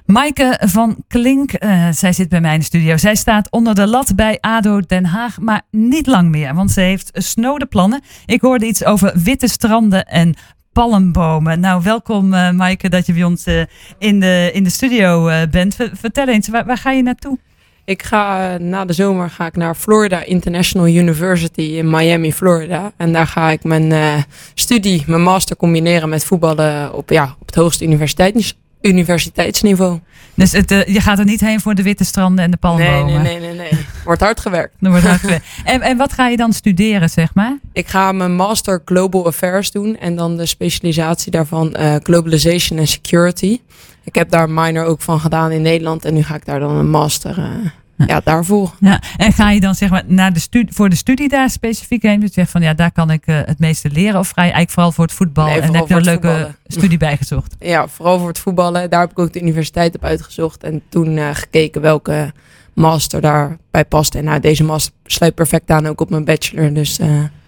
Maaike van Klink, zij zit bij mij in de studio. Zij staat onder de lat bij ADO Den Haag, maar niet lang meer, want ze heeft snode plannen. Ik hoorde iets over witte stranden en palmbomen. Nou, welkom Maaike dat je bij ons in de studio bent. Vertel eens, waar ga je naartoe? Ik ga na de zomer naar Florida International University in Miami, Florida. En daar ga ik mijn master combineren met voetballen op het hoogste universiteitsniveau. Dus je gaat er niet heen voor de witte stranden en de palmbomen? Nee. Wordt hard gewerkt. En wat ga je dan studeren, zeg maar? Ik ga mijn master Global Affairs doen en dan de specialisatie daarvan Globalization and Security. Ik heb daar een minor ook van gedaan in Nederland en nu ga ik daar dan een master daarvoor. Ja. En ga je dan zeg maar voor de studie daar specifiek heen? Dus je zegt van daar kan ik het meeste leren, of ga je eigenlijk vooral voor het voetbal? Nee, en heb je een leuke studie bijgezocht? Ja, vooral voor het voetballen. Daar heb ik ook de universiteit op uitgezocht en toen gekeken welke master daarbij past. En deze master sluit perfect aan ook op mijn bachelor. Dus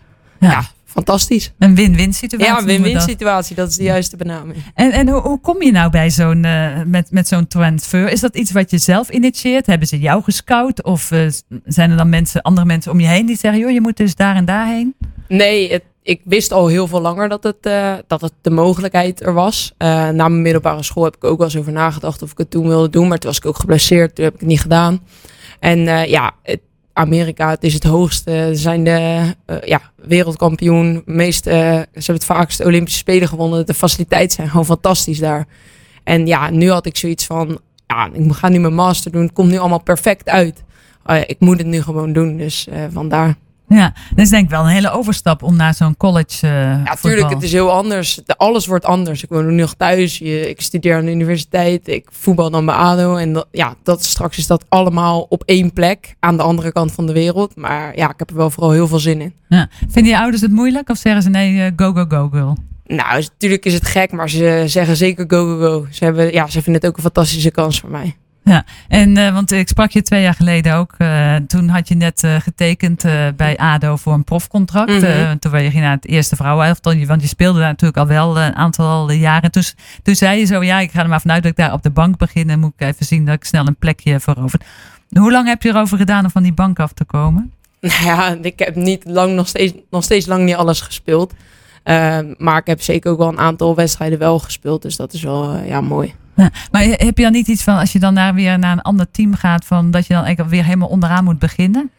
fantastisch. Een win-win situatie. Ja, een win-win situatie. Dat is de juiste benaming. En hoe kom je nou bij met zo'n transfer? Is dat iets wat je zelf initieert? Hebben ze jou gescout? Of zijn er dan andere mensen om je heen die zeggen, joh, je moet dus daar en daarheen? Nee, ik wist al heel veel langer dat het de mogelijkheid er was. Na mijn middelbare school heb ik ook wel eens over nagedacht of ik het toen wilde doen. Maar toen was ik ook geblesseerd. Toen heb ik het niet gedaan. En Amerika, het is het hoogste. Ze zijn de wereldkampioen. Ze hebben het vaakst Olympische Spelen gewonnen. De faciliteiten zijn gewoon fantastisch daar. En nu had ik zoiets van, ik ga nu mijn master doen. Het komt nu allemaal perfect uit. Ik moet het nu gewoon doen, dus vandaar. Ja, dat is denk ik wel een hele overstap om naar zo'n college natuurlijk, het is heel anders. Alles wordt anders. Ik woon nu nog thuis. Ik studeer aan de universiteit. Ik voetbal dan bij ADO. En straks is dat allemaal op één plek aan de andere kant van de wereld. Maar ik heb er wel vooral heel veel zin in. Ja. Vinden je ouders het moeilijk of zeggen ze nee, go, go, go, girl? Nou, natuurlijk is het gek, maar ze zeggen zeker go, go, go. Ze vinden het ook een fantastische kans voor mij. Ja, want ik sprak je 2 jaar geleden ook. Toen had je net getekend bij ADO voor een profcontract. Mm-hmm. Toen ging je naar het eerste vrouwenelftal. Want je speelde daar natuurlijk al wel een aantal jaren. Toen zei je zo, ik ga er maar vanuit dat ik daar op de bank begin. En moet ik even zien dat ik snel een plekje verover. Hoe lang heb je erover gedaan om van die bank af te komen? Nou ja, ik heb nog steeds lang niet alles gespeeld. Maar ik heb zeker ook wel een aantal wedstrijden wel gespeeld. Dus dat is wel mooi. Ja, maar heb je dan niet iets van, als je dan weer naar een ander team gaat, van dat je dan eigenlijk weer helemaal onderaan moet beginnen?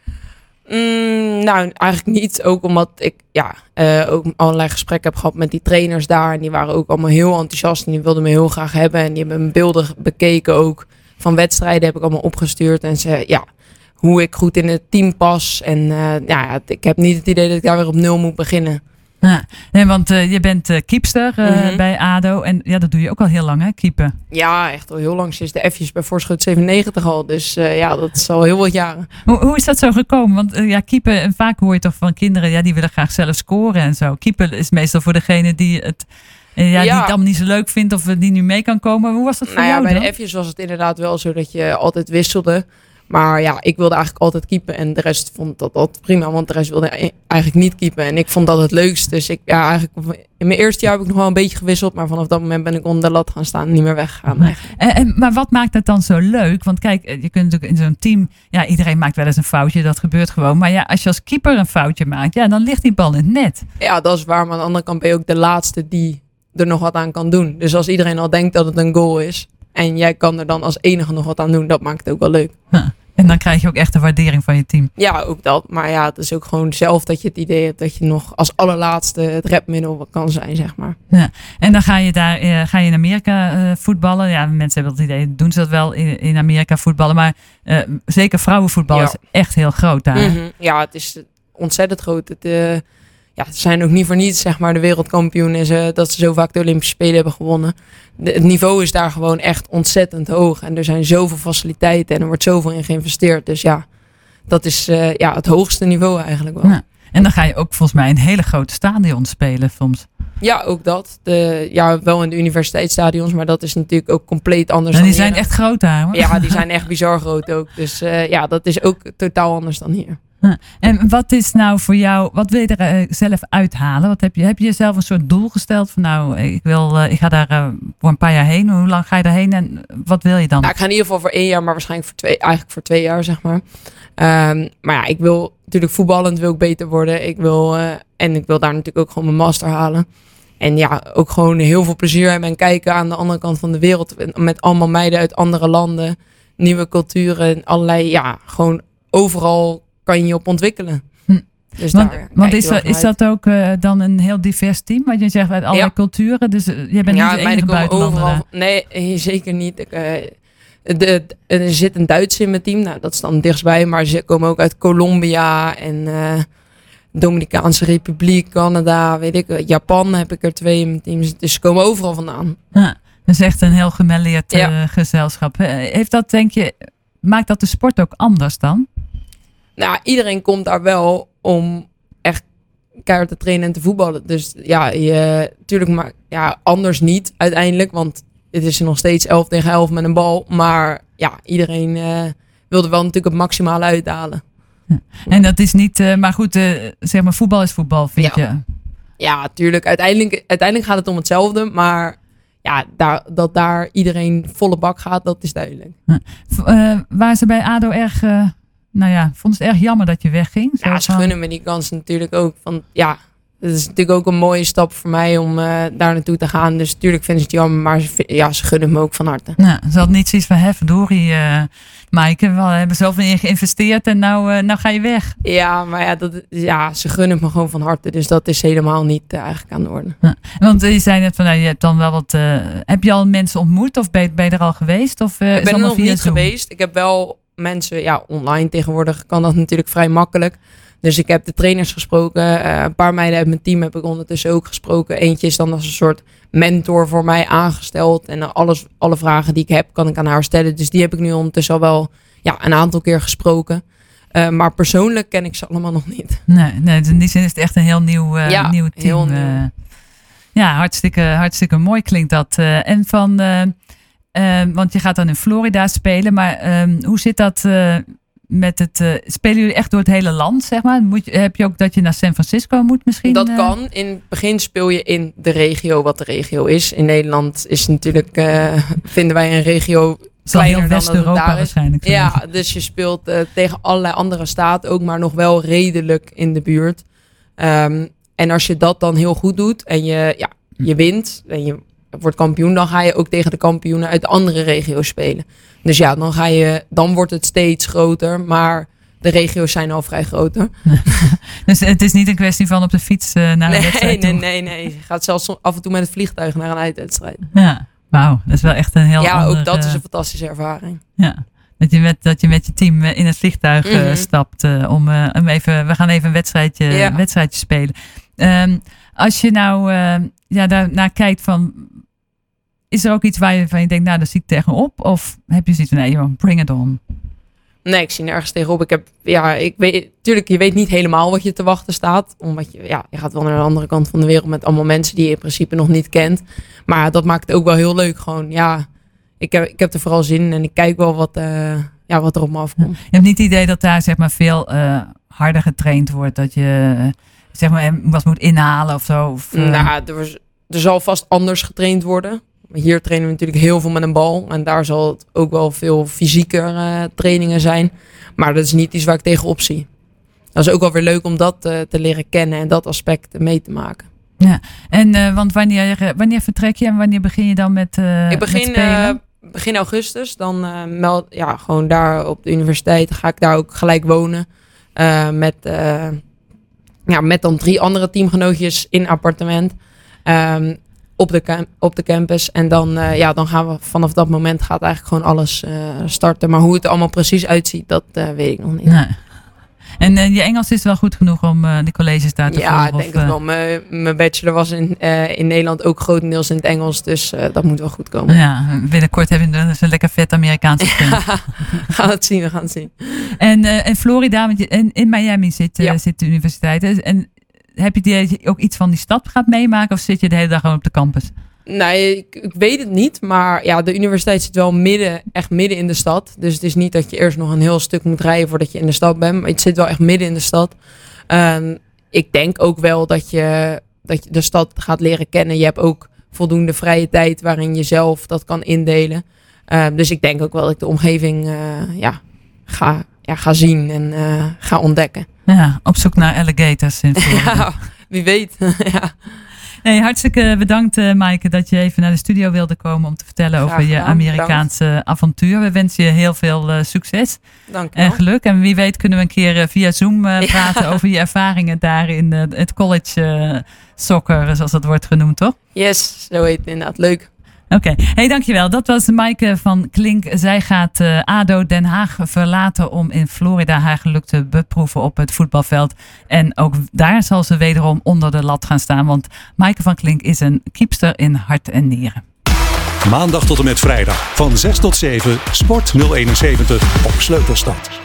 Nou, eigenlijk niet. Ook omdat ik ook allerlei gesprekken heb gehad met die trainers daar. En die waren ook allemaal heel enthousiast en die wilden me heel graag hebben. En die hebben mijn beelden bekeken ook. Van wedstrijden heb ik allemaal opgestuurd. En hoe ik goed in het team pas. En ik heb niet het idee dat ik daar weer op 0 moet beginnen. Ja, nee, want je bent keepster bij ADO. En dat doe je ook al heel lang, hè, keepen? Ja, echt al heel lang. Sinds de F'jes bij Voorschot 97 al. Dus dat is al heel wat jaren. Hoe is dat zo gekomen? Want keepen, en vaak hoor je toch van kinderen, die willen graag zelf scoren en zo. Keepen is meestal voor degene die het die het allemaal niet zo leuk vindt of die nu mee kan komen. Hoe was dat voor jou bij dan? de F'jes was het inderdaad wel zo dat je altijd wisselde. Maar ik wilde eigenlijk altijd keepen. En de rest vond dat prima. Want de rest wilde eigenlijk niet keepen. En ik vond dat het leukst. Dus eigenlijk in mijn eerste jaar heb ik nog wel een beetje gewisseld. Maar vanaf dat moment ben ik onder de lat gaan staan en niet meer weggegaan. Maar wat maakt het dan zo leuk? Want kijk, je kunt natuurlijk in zo'n team... Ja, iedereen maakt wel eens een foutje. Dat gebeurt gewoon. Maar als je als keeper een foutje maakt... Ja, dan ligt die bal in het net. Ja, dat is waar. Maar aan de andere kant ben je ook de laatste die er nog wat aan kan doen. Dus als iedereen al denkt dat het een goal is... En jij kan er dan als enige nog wat aan doen. Dat maakt het ook wel leuk. En dan krijg je ook echt de waardering van je team. Ja, ook dat. Maar het is ook gewoon zelf dat je het idee hebt dat je nog als allerlaatste het redmiddel kan zijn, zeg maar. Ja. En dan ga je in Amerika voetballen. Ja, mensen hebben het idee, doen ze dat wel in Amerika voetballen. Maar zeker vrouwenvoetbal is echt heel groot daar. Mm-hmm. Ja, het is ontzettend groot. Ze zijn ook niet voor niets, zeg maar, de wereldkampioen is dat ze zo vaak de Olympische Spelen hebben gewonnen. Het niveau is daar gewoon echt ontzettend hoog. En er zijn zoveel faciliteiten en er wordt zoveel in geïnvesteerd. Dus dat is het hoogste niveau eigenlijk wel. Ja. En dan ga je ook volgens mij in hele grote stadions spelen soms. Ja, ook dat. Wel in de universiteitsstadions, maar dat is natuurlijk ook compleet anders. En die zijn echt groot daar, hoor. Ja, die zijn echt bizar groot ook. Dus dat is ook totaal anders dan hier. En wat is nou voor jou, wat wil je er zelf uithalen? Heb je jezelf een soort doel gesteld van nou, ik ga daar voor een paar jaar heen. Hoe lang ga je daarheen en wat wil je dan? Nou, ik ga in ieder geval voor 1 jaar, maar waarschijnlijk voor 2 jaar, zeg maar. Maar ja, ik wil natuurlijk voetballend wil ik beter worden. Ik wil daar natuurlijk ook gewoon mijn master halen. En ja, ook gewoon heel veel plezier hebben en kijken aan de andere kant van de wereld. Met allemaal meiden uit andere landen, nieuwe culturen, allerlei, ja, gewoon overal kan je op ontwikkelen. Dus want is dat ook dan een heel divers team? Want je zegt uit allerlei culturen, dus je bent niet de enige buitenlander. Overal, nee, zeker niet. Er zit een Duitser in mijn team, nou, dat is dan dichtstbij, maar ze komen ook uit Colombia en Dominicaanse Republiek, Canada, weet ik, Japan heb ik er 2 in mijn team. Dus ze komen overal vandaan. Ja, dat is echt een heel gemêleerd gezelschap. Heeft dat, denk je, maakt dat de sport ook anders dan? Nou, iedereen komt daar wel om echt keihard te trainen en te voetballen. Dus ja, natuurlijk, maar ja, anders niet uiteindelijk, want het is nog steeds 11 tegen 11 met een bal. Maar ja, iedereen wil er wel natuurlijk het maximale uithalen. En dat is niet, maar goed, zeg maar voetbal is voetbal, vind je? Ja, tuurlijk. Uiteindelijk gaat het om hetzelfde, maar ja, dat daar iedereen volle bak gaat, dat is duidelijk. Waren ze bij ADO erg, vond ze het erg jammer dat je wegging? Ja, ze gunnen me die kans natuurlijk ook. Van, ja, het is natuurlijk ook een mooie stap voor mij om daar naartoe te gaan. Dus natuurlijk vinden ze het jammer, maar ze gunnen me ook van harte. Nou, ze had niet zoiets van, verdorie, Maaike, we hebben zoveel in geïnvesteerd en nou ga je weg. Ja, maar ze gunnen me gewoon van harte. Dus dat is helemaal niet eigenlijk aan de orde. Ja, want je zei net van, je hebt dan wel wat... heb je al mensen ontmoet of ben je er al geweest? Of, ik ben er nog niet geweest. Ik heb wel mensen, online tegenwoordig kan dat natuurlijk vrij makkelijk. Dus ik heb de trainers gesproken. Een paar meiden uit mijn team heb ik ondertussen ook gesproken. Eentje is dan als een soort mentor voor mij aangesteld. En alle vragen die ik heb, kan ik aan haar stellen. Dus die heb ik nu ondertussen al wel een aantal keer gesproken. Maar persoonlijk ken ik ze allemaal nog niet. Nee, in die zin is het echt een heel nieuw team. Heel nieuw. Ja, hartstikke mooi klinkt dat. En want je gaat dan in Florida spelen. Maar hoe zit dat... met het spelen jullie echt door het hele land, zeg maar? Heb je ook dat je naar San Francisco moet misschien? Dat kan. In het begin speel je in de regio wat de regio is. In Nederland is natuurlijk, vinden wij een regio kleiner dan West-Europa waarschijnlijk. Ja, dus je speelt tegen allerlei andere staten ook, maar nog wel redelijk in de buurt. En als je dat dan heel goed doet en je wint en je wordt kampioen, dan ga je ook tegen de kampioenen uit de andere regio's spelen. Dus ja, dan wordt het steeds groter, maar de regio's zijn al vrij groter. Dus het is niet een kwestie van op de fiets naar een wedstrijd toe? Nee. Je gaat zelfs af en toe met het vliegtuig naar een uitwedstrijd. Ja, wauw. Dat is wel echt een heel ander... ook dat is een fantastische ervaring. Ja, dat je met je team in het vliegtuig stapt om even... We gaan even een wedstrijdje spelen. Als je nou daarnaar kijkt van... Is er ook iets waar je denkt, nou, daar zie ik tegenop? Of heb je zoiets van, nee joh, bring it on? Nee, ik zie nergens tegenop. Tuurlijk, je weet niet helemaal wat je te wachten staat. Omdat je gaat wel naar de andere kant van de wereld met allemaal mensen die je in principe nog niet kent. Maar dat maakt het ook wel heel leuk. Gewoon, ik heb er vooral zin in en ik kijk wel wat er op me afkomt. Je hebt niet het idee dat daar zeg maar veel harder getraind wordt? Dat je zeg maar wat moet inhalen of zo? Er zal vast anders getraind worden. Hier trainen we natuurlijk heel veel met een bal. En daar zal het ook wel veel fysieker trainingen zijn. Maar dat is niet iets waar ik tegenop zie. Dat is ook wel weer leuk om dat te leren kennen en dat aspect mee te maken. Ja, en want wanneer vertrek je en wanneer begin je dan met ik begin augustus. Dan gewoon daar op de universiteit ga ik daar ook gelijk wonen. Met dan 3 andere teamgenootjes in appartement. Op de campus. En dan gaan we vanaf dat moment gaat eigenlijk gewoon alles starten. Maar hoe het er allemaal precies uitziet, dat weet ik nog niet. Nee. En je Engels is wel goed genoeg om de colleges daar te volgen? Ja, ik denk het wel. Mijn bachelor was in Nederland ook grotendeels in het Engels. Dus dat moet wel goed komen. Ja, binnenkort heb je dus een lekker vet Amerikaanse stem. Ja, we gaan het zien. En Florida, want in Miami zit de universiteit. En heb je ook iets van die stad gaat meemaken? Of zit je de hele dag gewoon op de campus? Nee, ik weet het niet. Maar ja, de universiteit zit wel echt midden in de stad. Dus het is niet dat je eerst nog een heel stuk moet rijden voordat je in de stad bent. Maar het zit wel echt midden in de stad. Ik denk ook wel dat je de stad gaat leren kennen. Je hebt ook voldoende vrije tijd waarin je zelf dat kan indelen. Dus ik denk ook wel dat ik de omgeving ga zien en ga ontdekken. Ja, op zoek naar alligators in Florida. Ja, wie weet. Ja. Nee, hartstikke bedankt Maaike dat je even naar de studio wilde komen om te vertellen over je Amerikaanse avontuur. We wensen je heel veel succes en geluk. En wie weet kunnen we een keer via Zoom praten over je ervaringen daar in het college soccer, zoals dat wordt genoemd, toch? Yes, zo heet het inderdaad. Leuk. Oké, hey, dankjewel. Dat was Maaike van Klink. Zij gaat ADO Den Haag verlaten om in Florida haar geluk te beproeven op het voetbalveld. En ook daar zal ze wederom onder de lat gaan staan. Want Maaike van Klink is een keepster in hart en nieren. Maandag tot en met vrijdag van 6 tot 7 Sport 071 op Sleutelstad.